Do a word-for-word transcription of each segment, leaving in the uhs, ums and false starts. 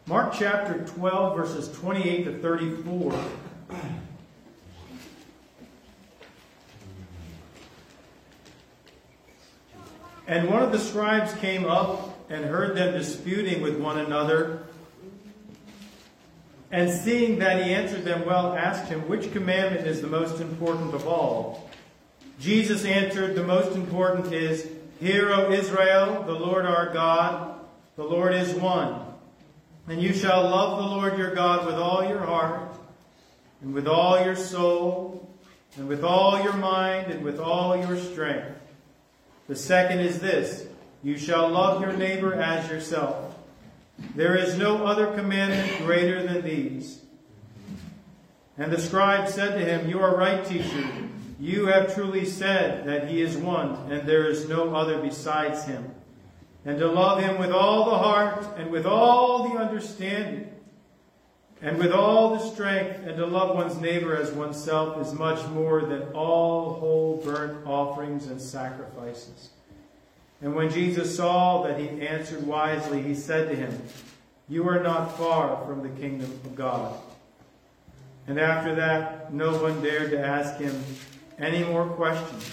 Mark chapter twelve, verses twenty-eight to thirty-four. And one of the scribes came up and heard them disputing with one another. And seeing that he answered them well, asked him, which commandment is the most important of all? Jesus answered, the most important is, Hear, O Israel, the Lord our God, the Lord is one. And you shall love the Lord your God with all your heart, and with all your soul, and with all your mind, and with all your strength. The second is this, you shall love your neighbor as yourself. There is no other commandment greater than these. And the scribe said to him, You are right, teacher. You have truly said that he is one, and there is no other besides him. And to love him with all the heart, and with all the understanding, and with all the strength, and to love one's neighbor as oneself is much more than all whole burnt offerings and sacrifices. And when Jesus saw that he answered wisely, he said to him, You are not far from the kingdom of God. And after that, no one dared to ask him any more questions.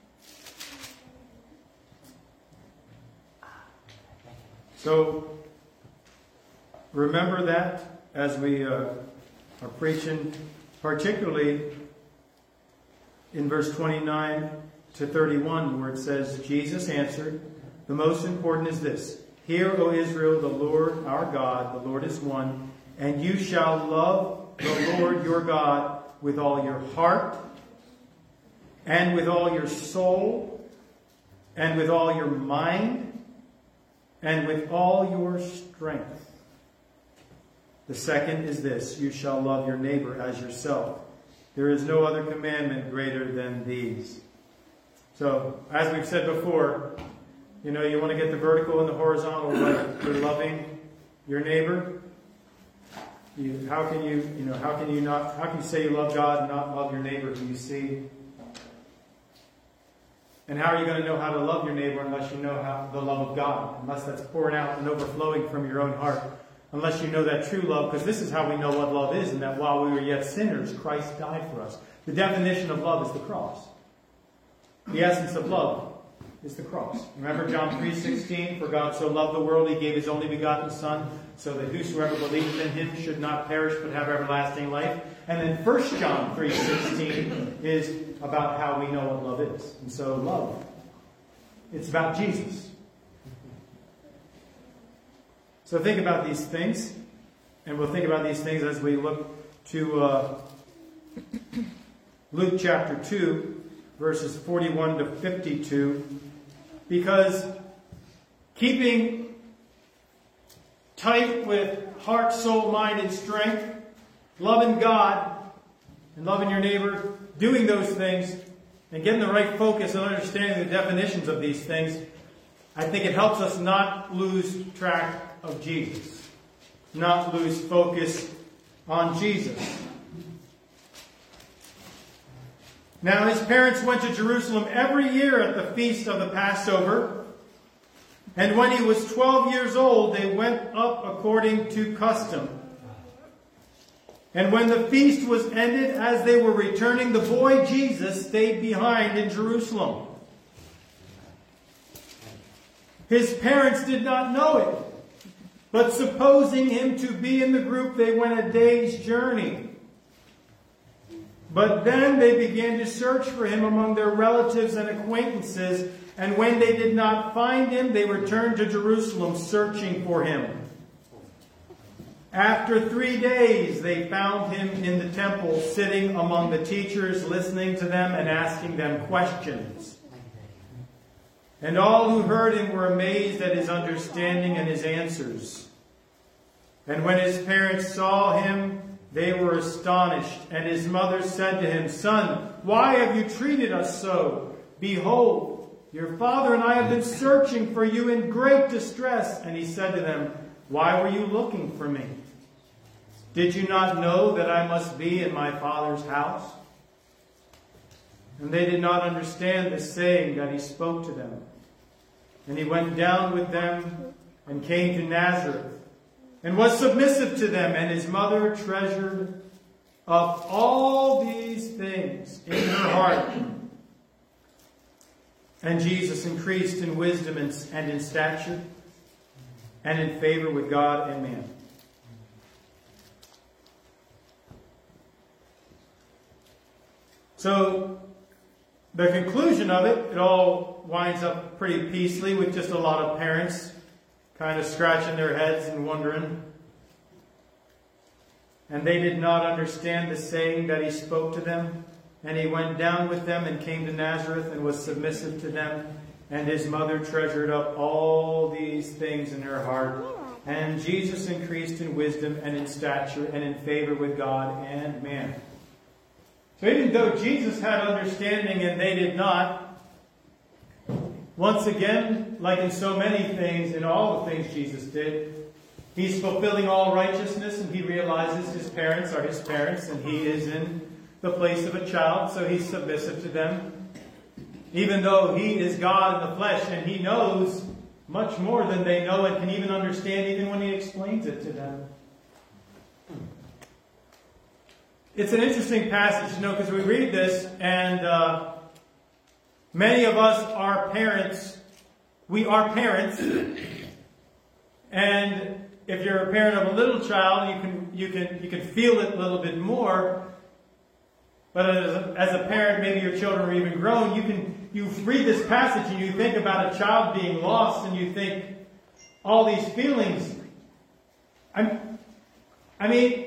So, remember that as we uh, are preaching, particularly in verse twenty-nine to thirty-one, where it says, Jesus answered, the most important is this, Hear, O Israel, the Lord our God, the Lord is one, and you shall love the Lord your God with all your heart, and with all your soul, and with all your mind, and with all your strength. The second is this, you shall love your neighbor as yourself. There is no other commandment greater than these. So, as we've said before, you know, you want to get the vertical and the horizontal right for loving your neighbor. You, how can you, you know, how can you not, how can you say you love God and not love your neighbor who you see? And how are you going to know how to love your neighbor unless you know how the love of God? Unless that's pouring out and overflowing from your own heart. Unless you know that true love, because this is how we know what love is, and that while we were yet sinners, Christ died for us. The definition of love is the cross. The essence of love is the cross. Remember John three sixteen, For God so loved the world, he gave his only begotten Son, so that whosoever believeth in him should not perish but have everlasting life. And then First John three sixteen is about how we know what love is. And so love, it's about Jesus. So think about these things, and we'll think about these things as we look to uh, Luke chapter two, verses forty-one to fifty-two, because keeping tight with heart, soul, mind, and strength, loving God and loving your neighbor, doing those things, and getting the right focus and understanding the definitions of these things, I think it helps us not lose track of Jesus, not lose focus on Jesus. Now, his parents went to Jerusalem every year at the feast of the Passover, and when he was twelve years old, they went up according to custom. And when the feast was ended, as they were returning, the boy Jesus stayed behind in Jerusalem. His parents did not know it, but supposing him to be in the group, they went a day's journey. But then they began to search for him among their relatives and acquaintances, and when they did not find him, they returned to Jerusalem searching for him. After three days, they found him in the temple, sitting among the teachers, listening to them and asking them questions. And all who heard him were amazed at his understanding and his answers. And when his parents saw him, they were astonished. And his mother said to him, Son, why have you treated us so? Behold, your father and I have been searching for you in great distress. And he said to them, Why were you looking for me? Did you not know that I must be in my Father's house? And they did not understand the saying that he spoke to them. And he went down with them and came to Nazareth, and was submissive to them, and his mother treasured up all these things in her heart. And Jesus increased in wisdom and in stature, and in favor with God and man. So, the conclusion of it, it all winds up pretty peacefully with just a lot of parents kind of scratching their heads and wondering. And they did not understand the saying that he spoke to them. And he went down with them and came to Nazareth and was submissive to them. And his mother treasured up all these things in her heart. And Jesus increased in wisdom and in stature and in favor with God and man. So even though Jesus had understanding and they did not, once again, like in so many things, in all the things Jesus did, he's fulfilling all righteousness, and he realizes his parents are his parents, and he is in the place of a child, so he's submissive to them. Even though he is God in the flesh, and he knows much more than they know and can even understand, even when he explains it to them. It's an interesting passage, you know, because we read this, and uh, many of us are parents. We are parents. And if you're a parent of a little child, you can you can you can feel it a little bit more. But as a, as a parent, maybe your children are even grown, you can you read this passage and you think about a child being lost, and you think all these feelings. I'm, I mean.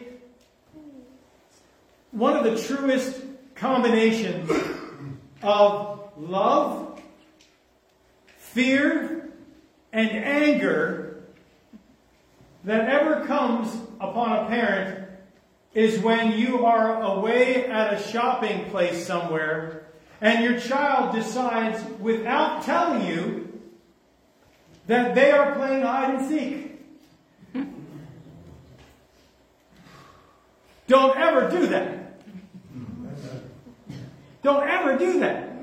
One of the truest combinations of love, fear, and anger that ever comes upon a parent is when you are away at a shopping place somewhere and your child decides, without telling you, that they are playing hide and seek. Don't ever do that. Don't ever do that.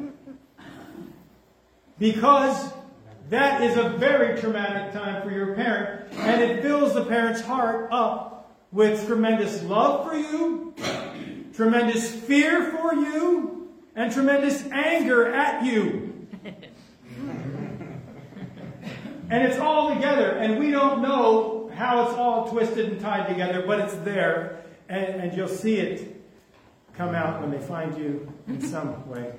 Because that is a very traumatic time for your parent, and it fills the parent's heart up with tremendous love for you, tremendous fear for you, and tremendous anger at you. And it's all together, and we don't know how it's all twisted and tied together, but it's there, and, and you'll see it come out when they find you in some way.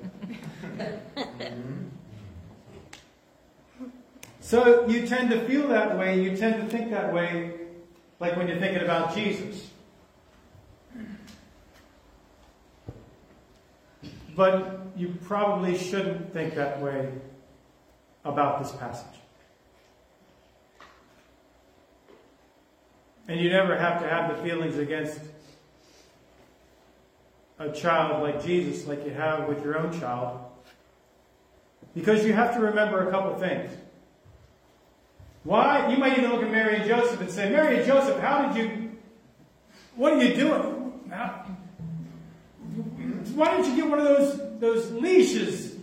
So you tend to feel that way, you tend to think that way, like when you're thinking about Jesus. But you probably shouldn't think that way about this passage. And you never have to have the feelings against a child like Jesus, like you have with your own child. Because you have to remember a couple things. Why? You might even look at Mary and Joseph and say, Mary and Joseph, how did you, what are you doing? How, why didn't you get one of those, those leashes?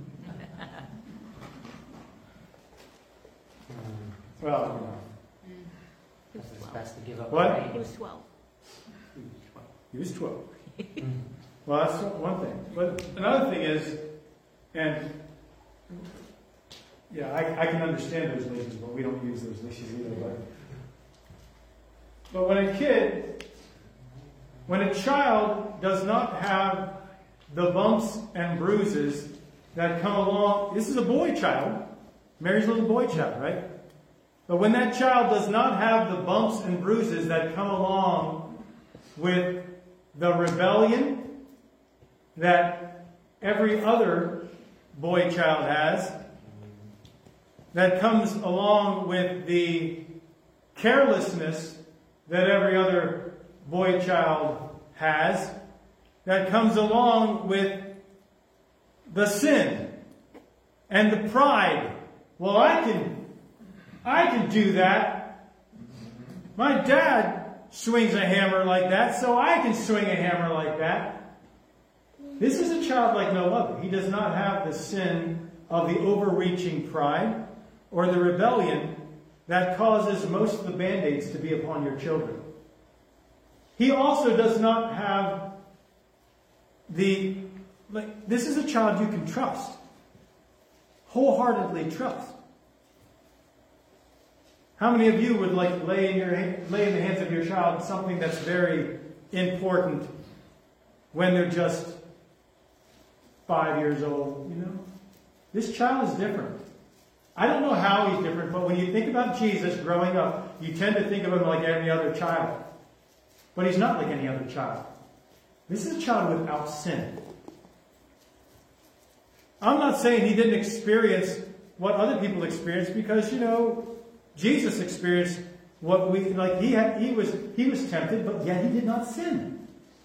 Well, He was best to give up. What? He was twelve. He was twelve. Well, that's one thing. But another thing is, and yeah, I, I can understand those leashes, but we don't use those leashes either. But, but when a kid, when a child does not have the bumps and bruises that come along, this is a boy child, Mary's little boy child, right? But when that child does not have the bumps and bruises that come along with the rebellion that every other boy child has, that comes along with the carelessness that every other boy child has, that comes along with the sin and the pride. Well, I can, I can do that. My dad swings a hammer like that, so I can swing a hammer like that. This is a child like no other. He does not have the sin of the overreaching pride or the rebellion that causes most of the band-aids to be upon your children. He also does not have the, like, this is a child you can trust. Wholeheartedly trust. How many of you would like lay in your lay in the hands of your child something that's very important when they're just five years old, you know? This child is different. I don't know how he's different, but when you think about Jesus growing up, you tend to think of him like any other child. But he's not like any other child. This is a child without sin. I'm not saying he didn't experience what other people experienced, because, you know, Jesus experienced what we, like, he had, he was, he was tempted, but yet he did not sin.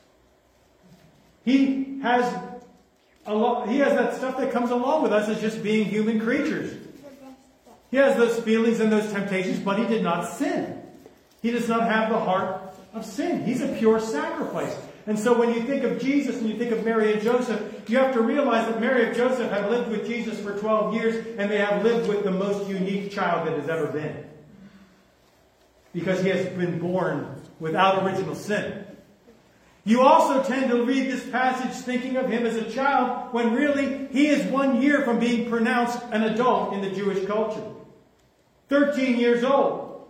He has a lot, he has that stuff that comes along with us as just being human creatures. He has those feelings and those temptations, but he did not sin. He does not have the heart of sin. He's a pure sacrifice. And so when you think of Jesus and you think of Mary and Joseph, you have to realize that Mary and Joseph have lived with Jesus for twelve years, and they have lived with the most unique child that has ever been. Because he has been born without original sin. You also tend to read this passage thinking of him as a child, when really he is one year from being pronounced an adult in the Jewish culture. thirteen years old.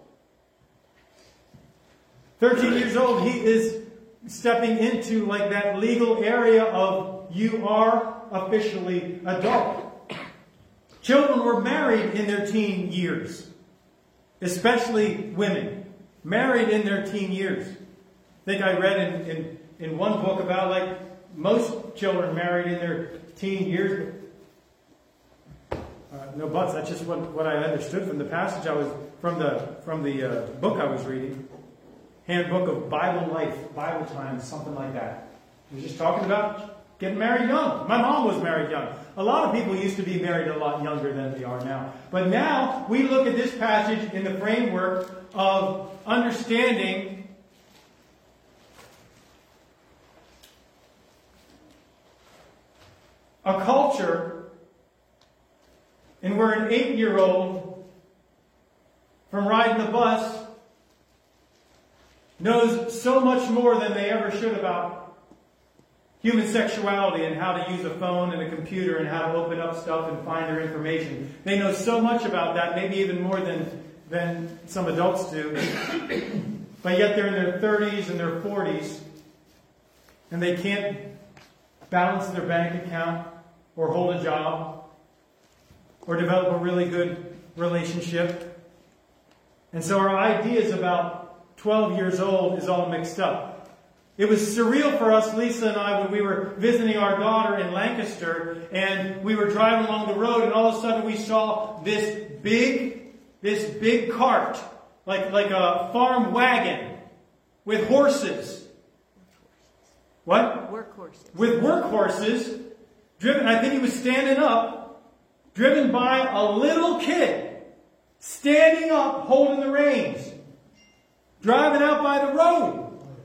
thirteen years old, he is stepping into like that legal area of you are officially adult. Children were married in their teen years. Especially women. Married in their teen years. I think I read in, in, in one book about like most children married in their teen years. Uh, no buts, that's just what, what I understood from the passage I was, from the, from the uh, book I was reading. Handbook of Bible Life, Bible Times, something like that. It was just talking about getting married young. My mom was married young. A lot of people used to be married a lot younger than they are now. But now we look at this passage in the framework of understanding a culture and where an eight-year-old from riding the bus knows so much more than they ever should about human sexuality and how to use a phone and a computer and how to open up stuff and find their information. They know so much about that, maybe even more than, than some adults do. But yet they're in their thirties and their forties, and they can't balance their bank account or hold a job or develop a really good relationship. And so our ideas about twelve years old is all mixed up. It was surreal for us, Lisa and I, when we were visiting our daughter in Lancaster, and we were driving along the road, and all of a sudden we saw this big, this big cart, like, like a farm wagon with horses. What? Workhorses. With workhorses, driven, I think he was standing up, driven by a little kid, standing up, holding the reins. Driving out by the road.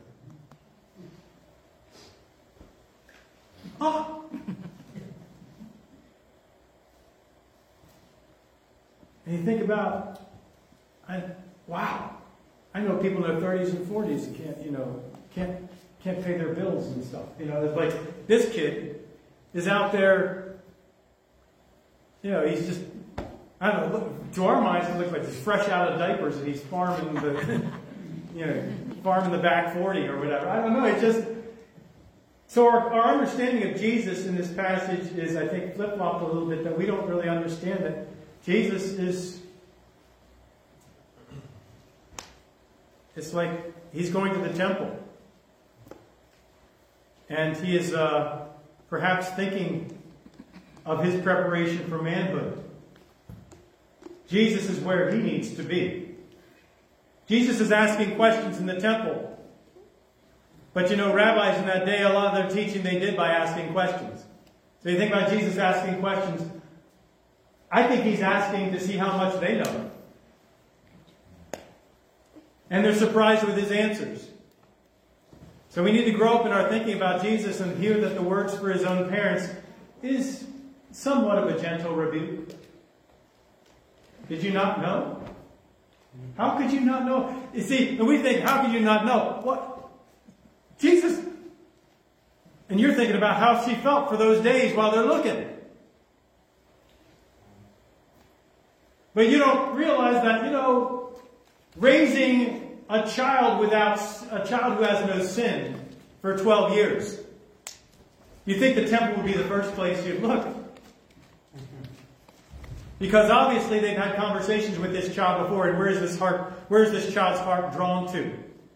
Oh. And you think about, I, wow, I know people in their thirties and forties who can't, you know, can't can't pay their bills and stuff. You know, it's like this kid is out there. You know, he's just, I don't know. Look, to our minds, it looks like he's fresh out of diapers and he's farming the. You know, farming the back forty or whatever. I don't know. It just so our, our understanding of Jesus in this passage is, I think, flip-flopped a little bit, that we don't really understand that Jesus is. It's like he's going to the temple, and he is uh, perhaps thinking of his preparation for manhood. Jesus is where he needs to be. Jesus is asking questions in the temple. But you know, rabbis in that day, a lot of their teaching they did by asking questions. So you think about Jesus asking questions. I think he's asking to see how much they know. And they're surprised with his answers. So we need to grow up in our thinking about Jesus and hear that the words for his own parents is somewhat of a gentle rebuke. Did you not know? How could you not know? You see, and we think, how could you not know? What? Jesus. And you're thinking about how she felt for those days while they're looking. But you don't realize that, you know, raising a child without, a child who has no sin for twelve years. You think the temple would be the first place you'd look. Because obviously they've had conversations with this child before, and where is this heart, where is this child's heart drawn to?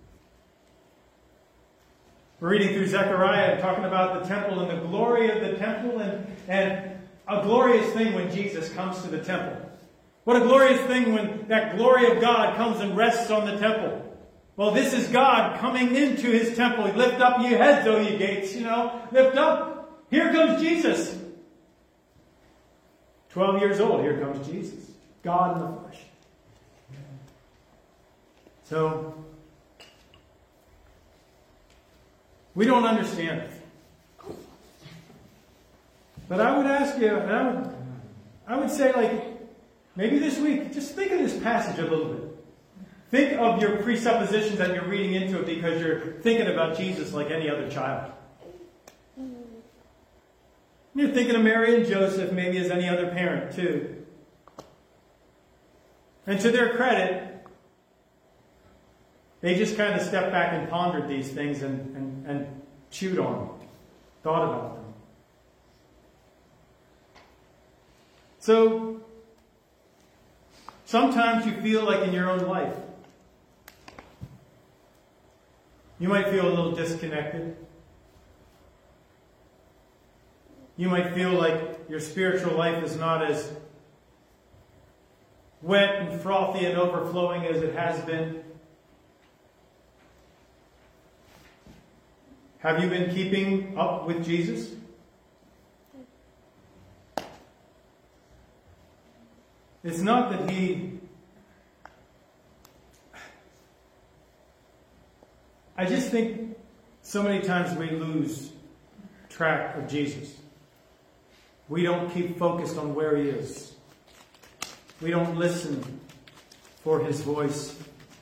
We're reading through Zechariah, talking about the temple and the glory of the temple, and, and a glorious thing when Jesus comes to the temple. What a glorious thing when that glory of God comes and rests on the temple. Well, this is God coming into His temple. Lift up ye heads, O ye gates, you know. Lift up. Here comes Jesus. Twelve years old, here comes Jesus. God in the flesh. So, we don't understand it. But I would ask you, and I would, I would say, like, maybe this week, just think of this passage a little bit. Think of your presuppositions that you're reading into it because you're thinking about Jesus like any other child. You're thinking of Mary and Joseph maybe as any other parent too. And to their credit, they just kind of stepped back and pondered these things and, and, and chewed on them, thought about them. So, sometimes you feel like in your own life, you might feel a little disconnected. You might feel like your spiritual life is not as wet and frothy and overflowing as it has been. Have you been keeping up with Jesus? It's not that He... I just think so many times we lose track of Jesus. We don't keep focused on where He is. We don't listen for His voice.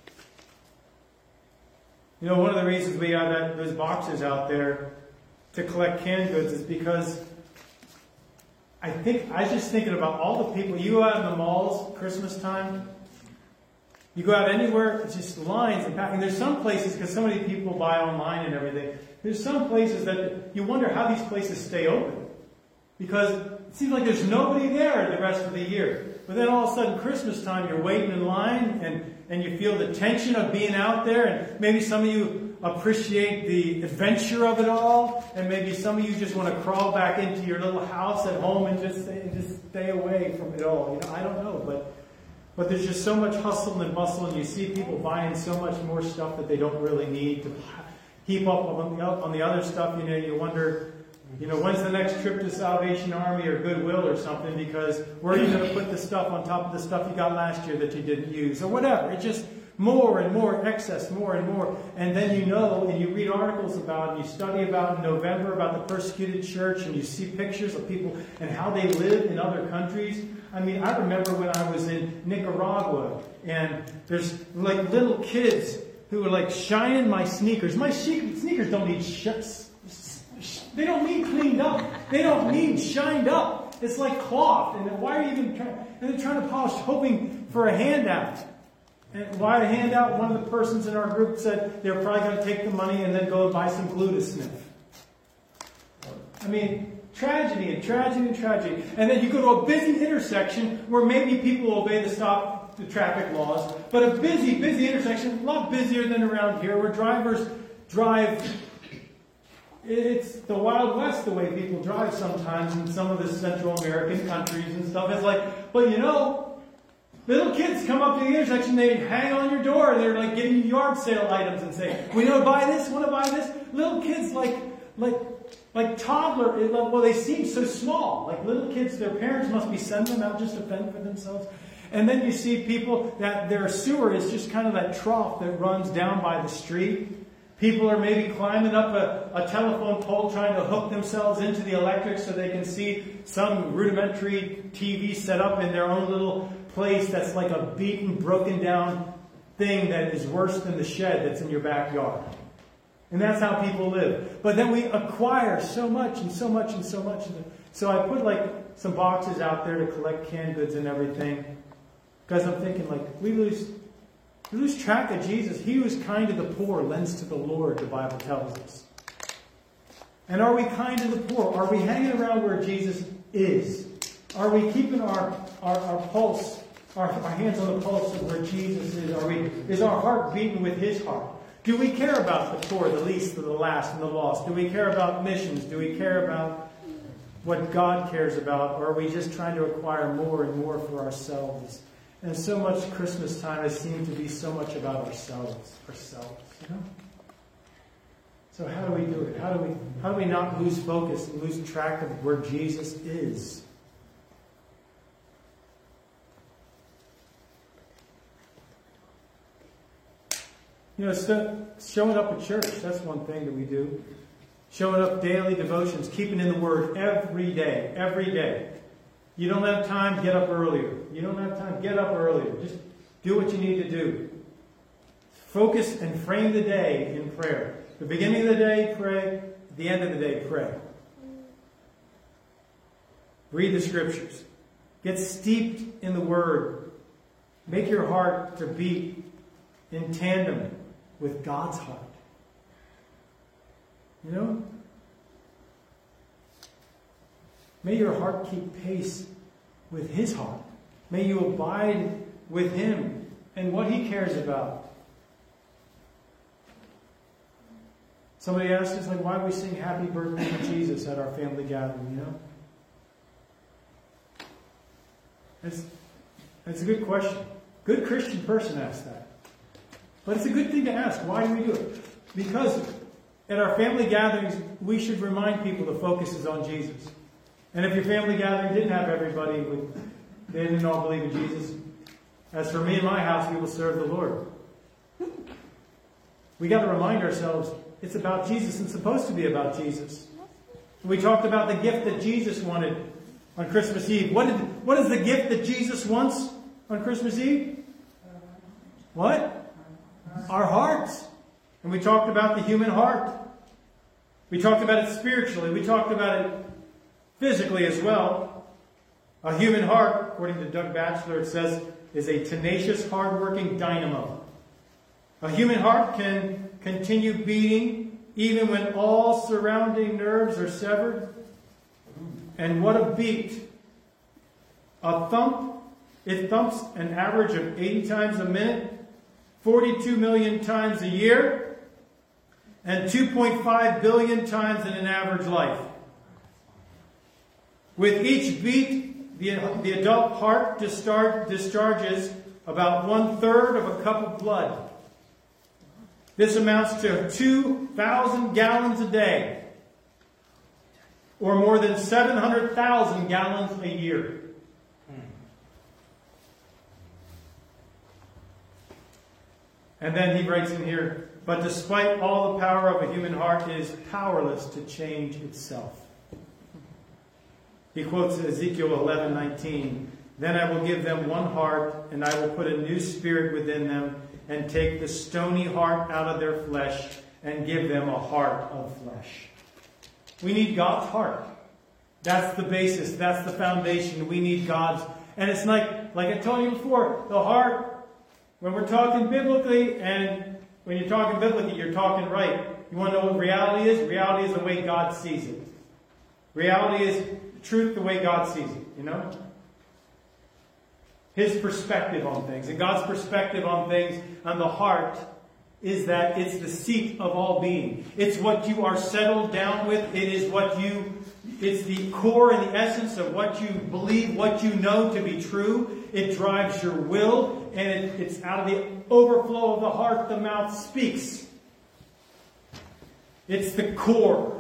You know, one of the reasons we have that, those boxes out there to collect canned goods is because I think, I was just thinking about all the people. You go out in the malls, Christmas time, you go out anywhere, it's just lines and packing. There's some places, because so many people buy online and everything, there's some places that you wonder how these places stay open. Because it seems like there's nobody there the rest of the year. But then all of a sudden, Christmas time, you're waiting in line and, and you feel the tension of being out there. And maybe some of you appreciate the adventure of it all. And maybe some of you just want to crawl back into your little house at home and just stay, and just stay away from it all. You know, I don't know. But, but there's just so much hustle and bustle. And you see people buying so much more stuff that they don't really need to heap up on the, on the other stuff. You know, you wonder... You know, when's the next trip to Salvation Army or Goodwill or something? Because where are you going to put the stuff on top of the stuff you got last year that you didn't use? Or whatever. It's just more and more excess, more and more. And then you know, and you read articles about it, and you study about in November about the persecuted church, and you see pictures of people and how they live in other countries. I mean, I remember when I was in Nicaragua, and there's like little kids who were like shining my sneakers. My sneakers don't need sh- They don't need cleaned up. They don't need shined up. It's like cloth. And why are you even trying? And they're trying to polish, hoping for a handout. And why a handout? One of the persons in our group said they're probably going to take the money and then go and buy some glue to sniff. I mean, tragedy and tragedy and tragedy. And then you go to a busy intersection where maybe people obey the stop the traffic laws, but a busy, busy intersection, a lot busier than around here, where drivers drive. It's the Wild West the way people drive sometimes in some of the Central American countries and stuff. It's like, but you know, little kids come up to the intersection, they hang on your door, and they're like giving you yard sale items and say, "We want to buy this, want to buy this." Little kids like, like, like toddler. Well, they seem so small. Like little kids, their parents must be sending them out just to fend for themselves. And then you see people that their sewer is just kind of that trough that runs down by the street. People are maybe climbing up a, a telephone pole trying to hook themselves into the electric so they can see some rudimentary T V set up in their own little place that's like a beaten, broken down thing that is worse than the shed that's in your backyard. And that's how people live. But then we acquire so much and so much and so much. So I put like some boxes out there to collect canned goods and everything. Because I'm thinking like, we lose, we lose track of Jesus. He who is kind to the poor lends to the Lord, the Bible tells us. And are we kind to the poor? Are we hanging around where Jesus is? Are we keeping our, our, our pulse, our, our hands on the pulse of where Jesus is? Are we, is our heart beating with His heart? Do we care about the poor, the least, the last, and the lost? Do we care about missions? Do we care about what God cares about? Or are we just trying to acquire more and more for ourselves? And so much Christmas time has seemed to be so much about ourselves, ourselves, you know? So how do we do it? How do we, how do we not lose focus and lose track of where Jesus is? You know, so showing up at church, that's one thing that we do. Showing up daily devotions, keeping in the Word every day, every day. You don't have time, get up earlier. You don't have time, get up earlier. Just do what you need to do. Focus and frame the day in prayer. The beginning of the day, pray. At the end of the day, pray. Read the Scriptures. Get steeped in the Word. Make your heart to beat in tandem with God's heart. You know? May your heart keep pace with His heart. May you abide with Him and what He cares about. Somebody asked us, like, why do we sing Happy Birthday to Jesus at our family gathering, you know? That's, that's a good question. Good Christian person asked that. But it's a good thing to ask. Why do we do it? Because at our family gatherings, we should remind people the focus is on Jesus. And if your family gathering didn't have everybody, with, they didn't all believe in Jesus, as for me and my house, we will serve the Lord. We got to remind ourselves it's about Jesus and supposed to be about Jesus. We talked about the gift that Jesus wanted on Christmas Eve. What, did, what is the gift that Jesus wants on Christmas Eve? What? Our hearts. And we talked about the human heart. We talked about it spiritually. We talked about it physically as well. A human heart, according to Doug Batchelor, it says, is a tenacious, hard-working dynamo. A human heart can continue beating even when all surrounding nerves are severed. And what a beat. A thump, it thumps an average of eighty times a minute, forty-two million times a year, and two point five billion times in an average life. With each beat, the, the adult heart discharge, discharges about one-third of a cup of blood. This amounts to two thousand gallons a day, or more than seven hundred thousand gallons a year. And then he writes in here, but despite all the power of a human heart, it is powerless to change itself. He quotes Ezekiel eleven nineteen, then I will give them one heart, and I will put a new spirit within them, and take the stony heart out of their flesh, and give them a heart of flesh. We need God's heart. That's the basis. That's the foundation. We need God's. And it's like, like I told you before, the heart, when we're talking biblically, and when you're talking biblically, you're talking right. You want to know what reality is? Reality is the way God sees it. Reality is truth the way God sees it, you know? His perspective on things. And God's perspective on things, on the heart, is that it's the seat of all being. It's what you are settled down with. It is what you, it's the core and the essence of what you believe, what you know to be true. It drives your will, and it, it's out of the overflow of the heart the mouth speaks. It's the core.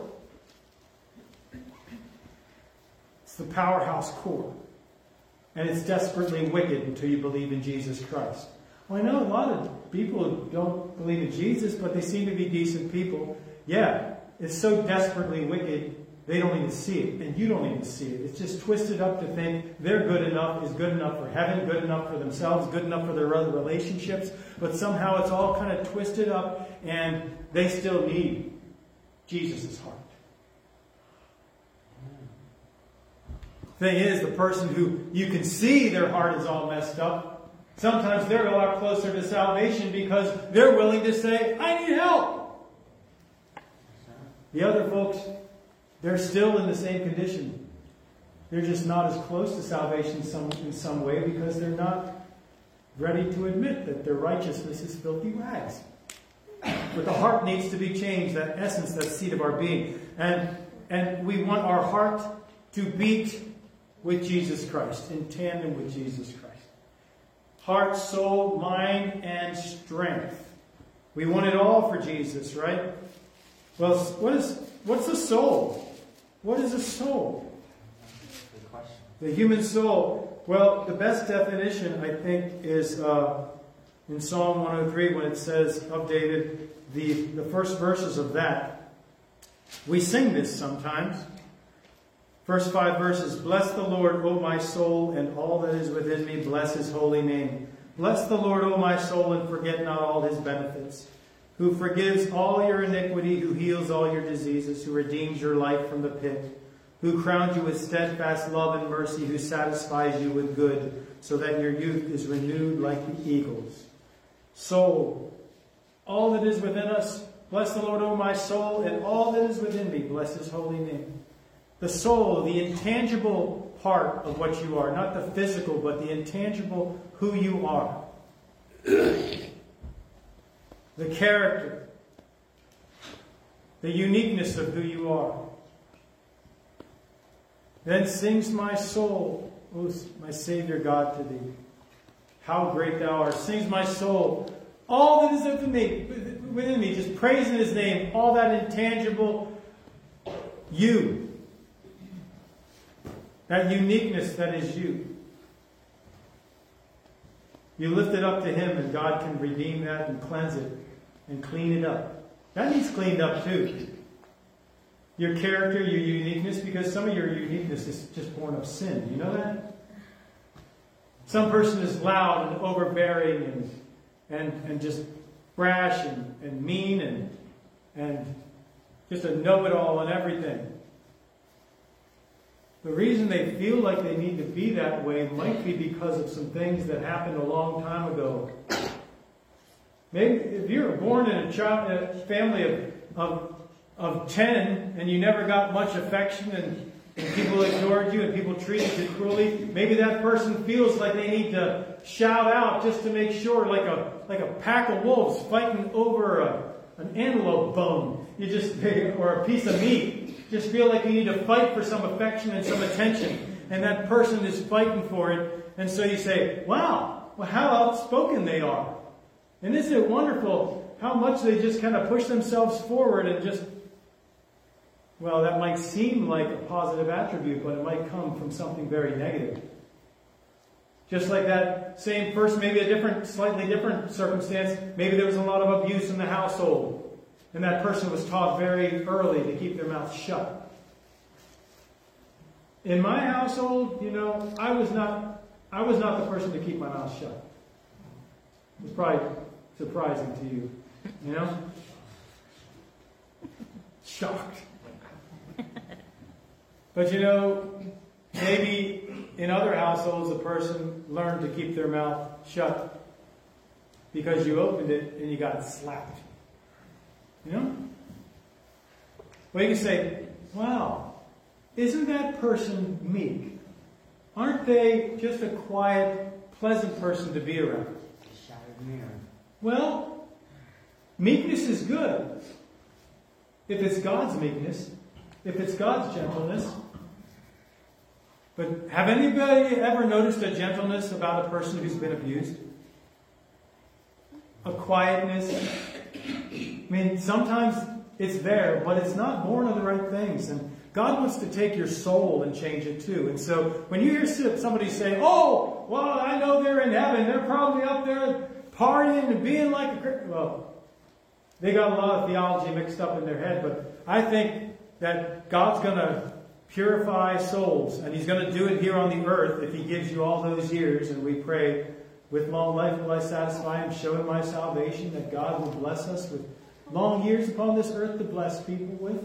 It's the powerhouse core. And it's desperately wicked until you believe in Jesus Christ. Well, I know a lot of people who don't believe in Jesus, but they seem to be decent people. Yeah, it's so desperately wicked they don't even see it, and you don't even see it. It's just twisted up to think they're good enough, is good enough for heaven, good enough for themselves, good enough for their other relationships, but somehow it's all kind of twisted up, and they still need Jesus' heart. Thing is, the person who you can see their heart is all messed up, sometimes they're a lot closer to salvation because they're willing to say, I need help. The other folks, they're still in the same condition. They're just not as close to salvation in some, in some way because they're not ready to admit that their righteousness is filthy rags. But the heart needs to be changed, that essence, that seat of our being. And, and we want our heart to beat with Jesus Christ, in tandem with Jesus Christ. Heart, soul, mind, and strength. We want it all for Jesus, right? Well, what is what's a soul? What is a soul? Good question. The human soul. Well, the best definition, I think, is uh, in Psalm one oh three when it says of David, the, the first verses of that. We sing this sometimes. First five verses, bless the Lord, O my soul, and all that is within me, bless his holy name. Bless the Lord, O my soul, and forget not all his benefits, who forgives all your iniquity, who heals all your diseases, who redeems your life from the pit, who crowns you with steadfast love and mercy, who satisfies you with good, so that your youth is renewed like the eagles. Soul, all that is within us, bless the Lord, O my soul, and all that is within me, bless his holy name. The soul, the intangible part of what you are, not the physical, but the intangible who you are. The character, the uniqueness of who you are. Then sings my soul, O my Savior God, to thee. How great thou art. Sings my soul. All that is within me, within me, just praising his name. All that intangible you. That uniqueness that is you. You lift it up to him and God can redeem that and cleanse it and clean it up. That needs cleaned up too. Your character, your uniqueness, because some of your uniqueness is just born of sin. You know that? Some person is loud and overbearing and and, and just brash and, and mean and, and just a know-it-all and everything. The reason they feel like they need to be that way might be because of some things that happened a long time ago. Maybe if you were born in a, child, a family of, of, of ten and you never got much affection and, and people ignored you and people treated you cruelly, maybe that person feels like they need to shout out just to make sure, like a like a pack of wolves fighting over a, an antelope bone. You just or a piece of meat. Just feel like you need to fight for some affection and some attention. And that person is fighting for it. And so you say, wow, well, how outspoken they are. And isn't it wonderful how much they just kind of push themselves forward and just, well, that might seem like a positive attribute, but it might come from something very negative. Just like that same person, maybe a different, slightly different circumstance, maybe there was a lot of abuse in the household. And that person was taught very early to keep their mouth shut. In my household, you know, I was not I was not the person to keep my mouth shut. It's probably surprising to you, you know? Shocked. But you know, maybe in other households a person learned to keep their mouth shut because you opened it and you got slapped. You know? Well, you can say, wow, isn't that person meek? Aren't they just a quiet, pleasant person to be around? Shattered mirror. Well, meekness is good. If it's God's meekness, if it's God's gentleness. But have anybody ever noticed a gentleness about a person who's been abused? A quietness? I mean, sometimes it's there, but it's not born of the right things. And God wants to take your soul and change it too. And so when you hear somebody say, oh, well, I know they're in heaven. They're probably up there partying and being like a Christian. Well, they got a lot of theology mixed up in their head. But I think that God's going to purify souls, and He's going to do it here on the earth if He gives you all those years. And we pray, with long life will I satisfy Him, show Him my salvation, that God will bless us with long years upon this earth to bless people with.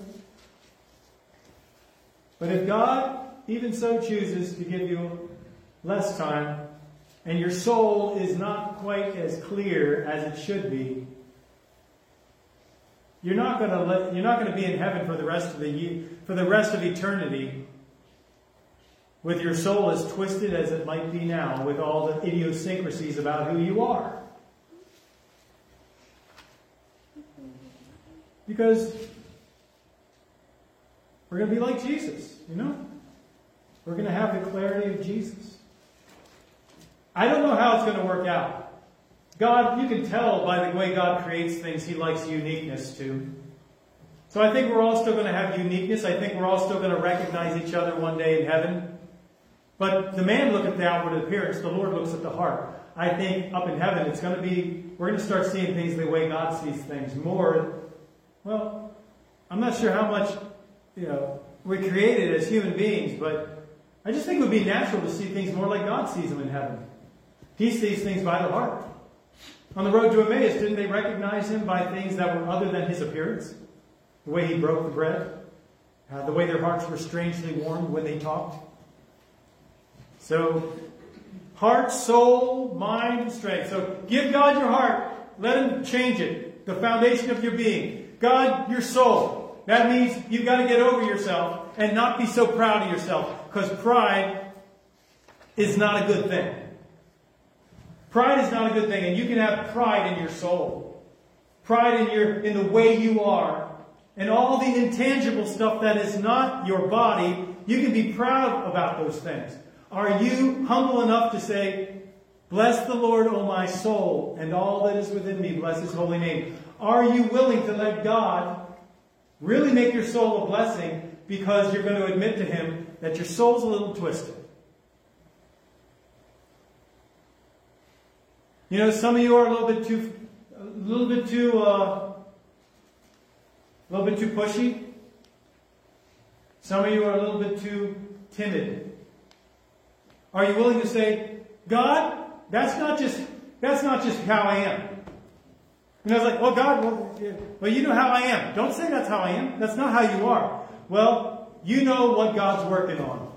But if God even so chooses to give you less time, and your soul is not quite as clear as it should be, you're not going to let, you're not going to be in heaven for the rest of the year, for the rest of eternity, with your soul as twisted as it might be now, with all the idiosyncrasies about who you are. Because we're going to be like Jesus, you know? We're going to have the clarity of Jesus. I don't know how it's going to work out. God, you can tell by the way God creates things, He likes uniqueness too. So I think we're all still going to have uniqueness. I think we're all still going to recognize each other one day in heaven. But the man looks at the outward appearance, the Lord looks at the heart. I think up in heaven it's going to be, we're going to start seeing things the way God sees things more. Well, I'm not sure how much, you know, we're created as human beings, but I just think it would be natural to see things more like God sees them in heaven. He sees things by the heart. On the road to Emmaus, didn't they recognize Him by things that were other than His appearance? The way He broke the bread, uh, the way their hearts were strangely warmed when they talked. So, heart, soul, mind, and strength. So, give God your heart. Let Him change it. The foundation of your being. God, your soul. That means you've got to get over yourself and not be so proud of yourself. Because pride is not a good thing. Pride is not a good thing, and you can have pride in your soul. Pride in your in the way you are. And all the intangible stuff that is not your body, you can be proud about those things. Are you humble enough to say, bless the Lord, O my soul, and all that is within me, bless His holy name? Are you willing to let God really make your soul a blessing because you're going to admit to Him that your soul's a little twisted? You know, some of you are a little bit too, a little bit too, uh, a little bit too pushy. Some of you are a little bit too timid. Are you willing to say, God, that's not just, that's not just how I am. And I was like, well, God, well, well, you know how I am. Don't say that's how I am. That's not how you are. Well, you know what God's working on.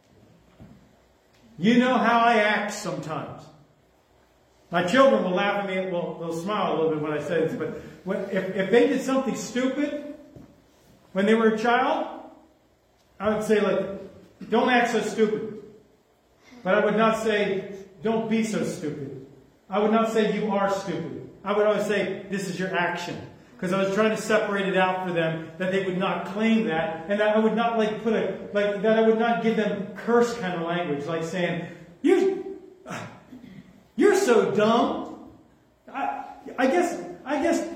You know how I act sometimes. My children will laugh at me, well, they'll smile a little bit when I say this, but when, if, if they did something stupid when they were a child, I would say, like, don't act so stupid. But I would not say, don't be so stupid. I would not say, you are stupid. I would always say, this is your action. Because I was trying to separate it out for them, that they would not claim that, and that I would not, like, put a, like, that I would not give them curse kind of language, like saying, you... You're so dumb. I, I guess, I guess,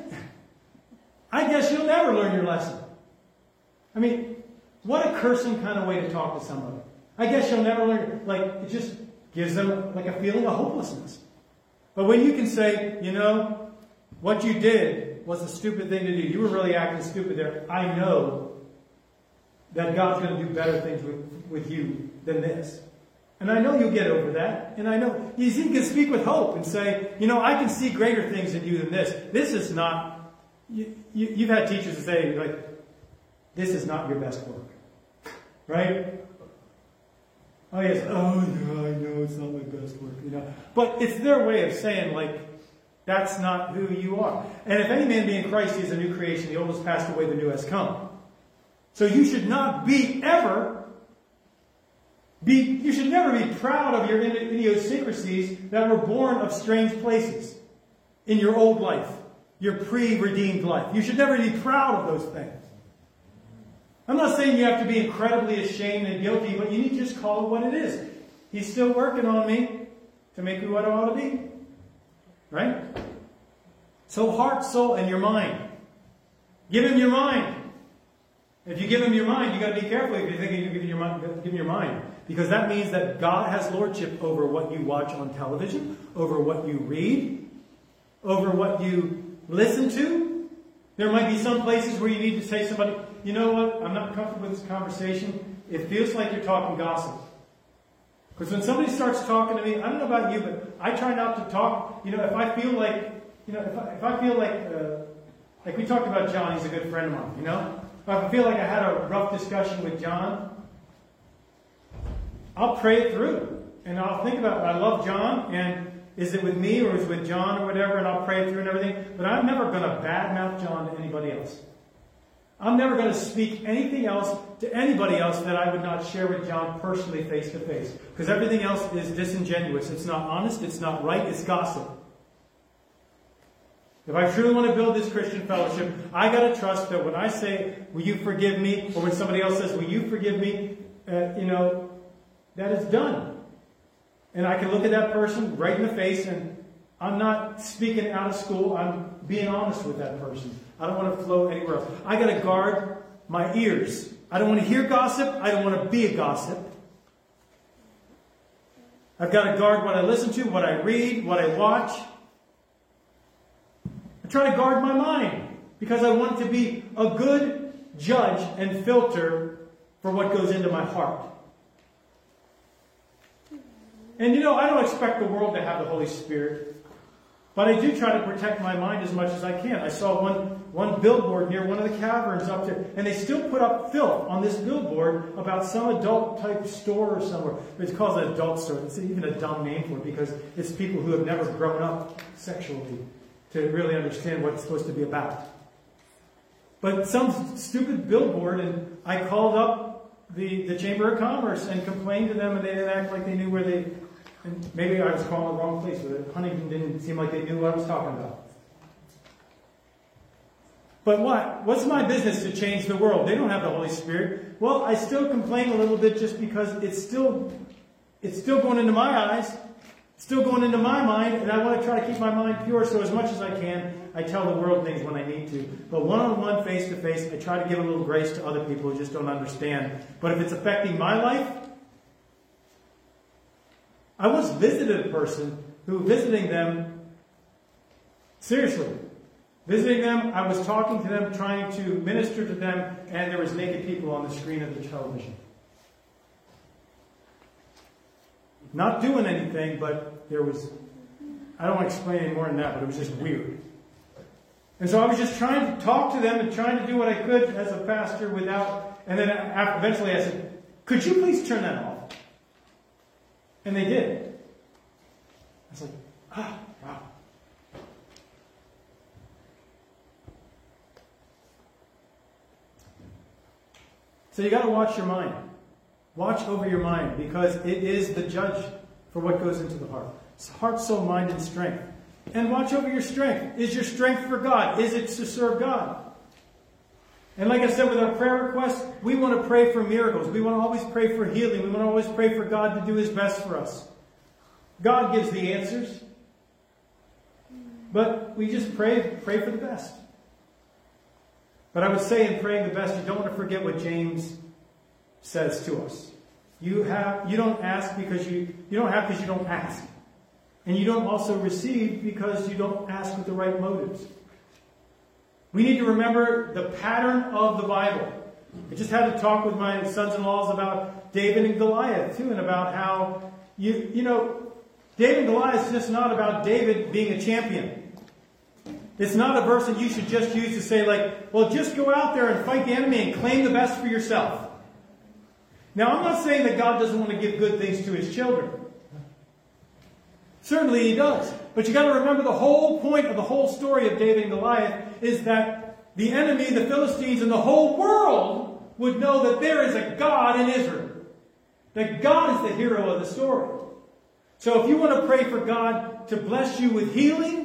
I guess you'll never learn your lesson. I mean, what a cursing kind of way to talk to somebody. I guess you'll never learn. Like, it just gives them like a feeling of hopelessness. But when you can say, you know, what you did was a stupid thing to do. You were really acting stupid there. I know that God's going to do better things with, with you than this. And I know you'll get over that. And I know you can speak with hope and say, you know, I can see greater things in you than this. This is not, you, you, you've had teachers that say, like, this is not your best work. Right? Oh, yes. Oh, no, I know it's not my best work. You know, but it's their way of saying, like, that's not who you are. And if any man be in Christ, he is a new creation. The old has passed away, the new has come. So you should not be ever... Be, you should never be proud of your idiosyncrasies that were born of strange places in your old life, your pre-redeemed life. You should never be proud of those things. I'm not saying you have to be incredibly ashamed and guilty, but you need to just call it what it is. He's still working on me to make me what I ought to be. Right? So heart, soul, and your mind. Give Him your mind. If you give Him your mind, you've got to be careful if you're thinking you're giving your mind, give Him your mind. Because that means that God has lordship over what you watch on television, over what you read, over what you listen to. There might be some places where you need to say to somebody, you know what? I'm not comfortable with this conversation. It feels like you're talking gossip. Because when somebody starts talking to me, I don't know about you, but I try not to talk. You know, if I feel like, you know, if I, if I feel like, uh, like we talked about John, he's a good friend of mine, you know? If I feel like I had a rough discussion with John, I'll pray it through. And I'll think about it. I love John, and is it with me or is it with John or whatever, and I'll pray it through and everything. But I'm never going to badmouth John to anybody else. I'm never going to speak anything else to anybody else that I would not share with John personally, face to face. Because everything else is disingenuous. It's not honest. It's not right. It's gossip. If I truly want to build this Christian fellowship, I got to trust that when I say, will you forgive me? Or when somebody else says, will you forgive me? Uh, you know, that is done. And I can look at that person right in the face, and I'm not speaking out of school. I'm being honest with that person. I don't want to flow anywhere else. I got to guard my ears. I don't want to hear gossip. I don't want to be a gossip. I've got to guard what I listen to, what I read, what I watch. I try to guard my mind because I want to be a good judge and filter for what goes into my heart. And you know, I don't expect the world to have the Holy Spirit. But I do try to protect my mind as much as I can. I saw one, one billboard near one of the caverns up there. And they still put up filth on this billboard about some adult-type store or somewhere. It's called an adult store. It's even a dumb name for it because it's people who have never grown up sexually to really understand what it's supposed to be about. But some stupid billboard, and I called up the, the Chamber of Commerce and complained to them, and they didn't act like they knew where they... And maybe I was calling the wrong place, but Huntington didn't seem like they knew what I was talking about. But what? What's my business to change the world? They don't have the Holy Spirit. Well, I still complain a little bit just because it's still, it's still going into my eyes, still going into my mind, and I want to try to keep my mind pure. So as much as I can, I tell the world things when I need to. But one-on-one, face-to-face, I try to give a little grace to other people who just don't understand. But if it's affecting my life, I once visited a person who, visiting them, seriously, visiting them, I was talking to them, trying to minister to them, and there was naked people on the screen of the television. Not doing anything, but there was, I don't want to explain any more than that, but it was just weird. And so I was just trying to talk to them and trying to do what I could as a pastor without, and then eventually I said, could you please turn that off? And they did. I was like, ah, wow. So you got to watch your mind. Watch over your mind, because it is the judge for what goes into the heart. It's heart, soul, mind, and strength. And watch over your strength. Is your strength for God? Is it to serve God? And like I said, with our prayer requests, we want to pray for miracles. We want to always pray for healing. We want to always pray for God to do His best for us. God gives the answers. But we just pray, pray for the best. But I would say in praying the best, you don't want to forget what James says to us. You have, you don't ask because you, you don't have because you don't ask. And you don't also receive because you don't ask with the right motives. We need to remember the pattern of the Bible. I just had to talk with my sons-in-laws about David and Goliath, too, and about how, you you know, David and Goliath is just not about David being a champion. It's not a verse that you should just use to say, like, well, just go out there and fight the enemy and claim the best for yourself. Now, I'm not saying that God doesn't want to give good things to His children. Certainly He does. But you got to remember the whole point of the whole story of David and Goliath is that the enemy, the Philistines, and the whole world would know that there is a God in Israel. That God is the hero of the story. So if you want to pray for God to bless you with healing,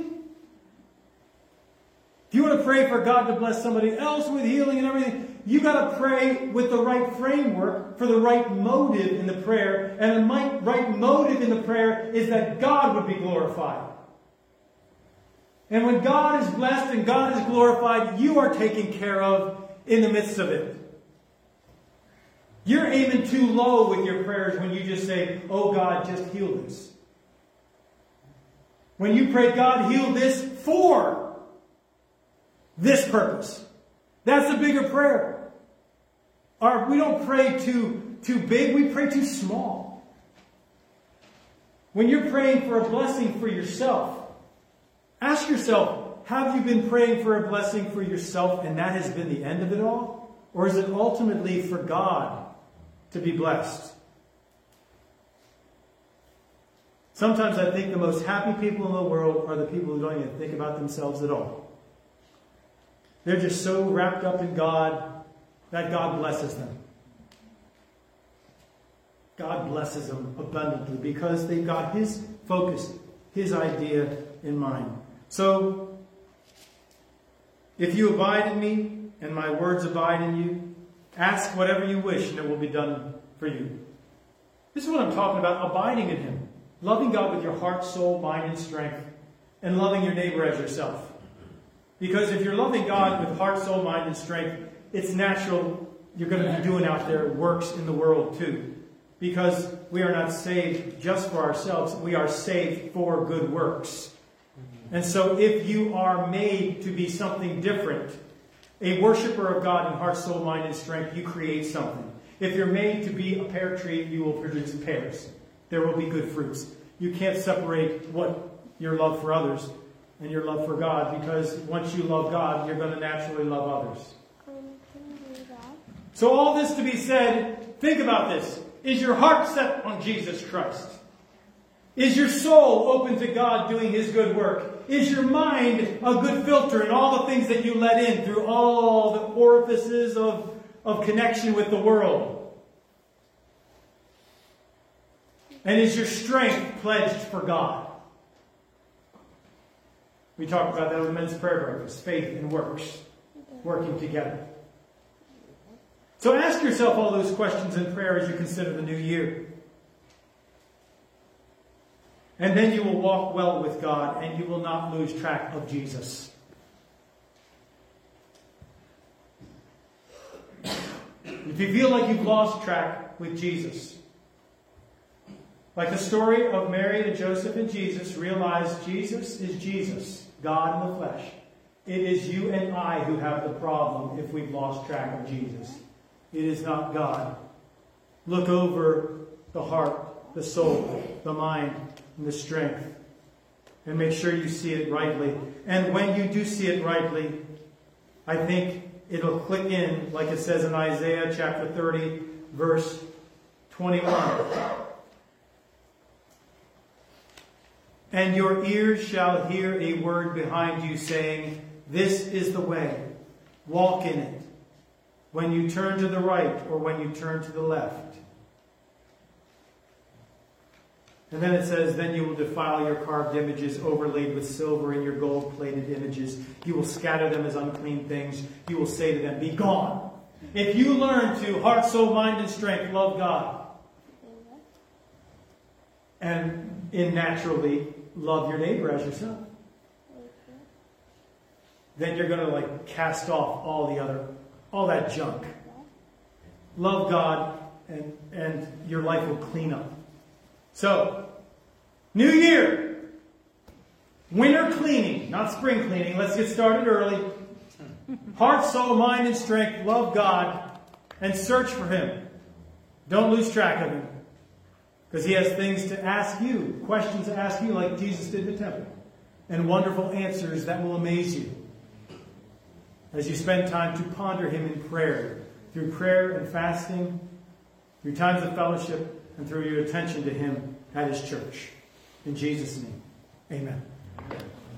if you want to pray for God to bless somebody else with healing and everything, you got to pray with the right framework for the right motive in the prayer. And the right motive in the prayer is that God would be glorified. And when God is blessed and God is glorified, you are taken care of in the midst of it. You're aiming too low with your prayers when you just say, oh God, just heal this. When you pray, God, heal this for this purpose. That's the bigger prayer. Our, we don't pray too, too big, we pray too small. When you're praying for a blessing for yourself, ask yourself, have you been praying for a blessing for yourself and that has been the end of it all? Or is it ultimately for God to be blessed? Sometimes I think the most happy people in the world are the people who don't even think about themselves at all. They're just so wrapped up in God that God blesses them. God blesses them abundantly because they've got His focus, His idea in mind. So, if you abide in me and my words abide in you, ask whatever you wish and it will be done for you. This is what I'm talking about, abiding in Him. Loving God with your heart, soul, mind, and strength. And loving your neighbor as yourself. Because if you're loving God with heart, soul, mind, and strength, it's natural you're going to be doing out there works in the world too. Because we are not saved just for ourselves. We are saved for good works. And so if you are made to be something different, a worshiper of God in heart, soul, mind, and strength, you create something. If you're made to be a pear tree, you will produce pears. There will be good fruits. You can't separate what your love for others and your love for God, because once you love God, you're going to naturally love others. So all this to be said, think about this. Is your heart set on Jesus Christ? Is your soul open to God doing His good work? Is your mind a good filter in all the things that you let in through all the orifices of, of connection with the world? And is your strength pledged for God? We talked about that on the men's prayer breakfast. Faith and works working together. So ask yourself all those questions in prayer as you consider the new year. And then you will walk well with God and you will not lose track of Jesus. If you feel like you've lost track with Jesus, like the story of Mary and Joseph and Jesus, realize Jesus is Jesus, God in the flesh. It is you and I who have the problem if we've lost track of Jesus. It is not God. Look over the heart, the soul, the mind, and the strength. And make sure you see it rightly. And when you do see it rightly, I think it'll click in, like it says in Isaiah chapter thirty, verse twenty-one. And your ears shall hear a word behind you saying, this is the way, walk in it. When you turn to the right or when you turn to the left. And then it says, then you will defile your carved images overlaid with silver and your gold-plated images. You will scatter them as unclean things. You will say to them, be gone. If you learn to, heart, soul, mind, and strength, love God. And in naturally, love your neighbor as yourself. Then you're going to like cast off all the other, all that junk. Love God and, and your life will clean up. So, new year. Winter cleaning, not spring cleaning. Let's get started early. Heart, soul, mind, and strength. Love God and search for Him. Don't lose track of Him. Because He has things to ask you, questions to ask you like Jesus did in the temple. And wonderful answers that will amaze you. As you spend time to ponder Him in prayer. Through prayer and fasting. Through times of fellowship. And through your attention to Him at His church. In Jesus' name, amen.